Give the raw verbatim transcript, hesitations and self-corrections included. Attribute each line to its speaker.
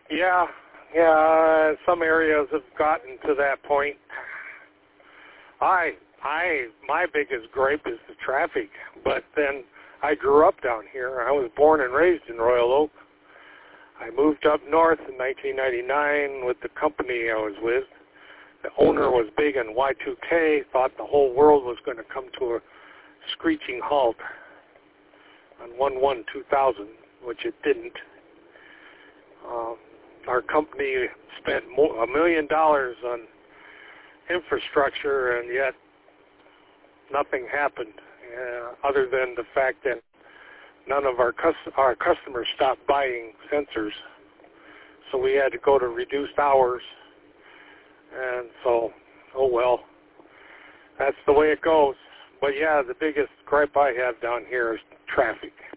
Speaker 1: Yeah, yeah. Some areas have gotten to that point. I, I, my biggest gripe is the traffic. But then I grew up down here. I was born and raised in Royal Oak. I moved up north in nineteen ninety-nine with the company I was with. The owner was big on Y two K, thought the whole world was going to come to a screeching halt on one one two thousand, which it didn't. Um, our company spent mo- a million dollars on infrastructure, and yet nothing happened, uh, other than the fact that none of our, cus- our customers stopped buying sensors. So we had to go to reduced hours. And so, oh well, that's the way it goes. But yeah, the biggest gripe I have down here is traffic.